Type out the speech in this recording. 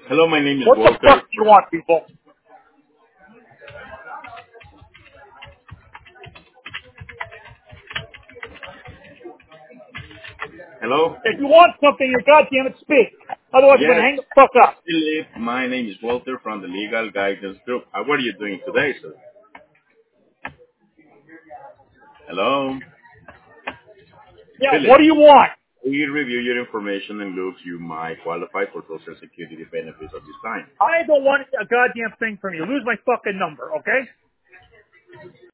Hello, my name is What the Walter. fuck do you want, people? Hello? If you want something, you goddamn it speak. Otherwise, I'm gonna Yes, hang the fuck up. Philip. My name is Walter from the Legal Guidance Group. What are you doing today, sir? Hello? Yeah, Philip, what do you want? we review your information and looks you might qualify for Social Security benefits at this time. I don't want a goddamn thing from you. Lose my fucking number, okay?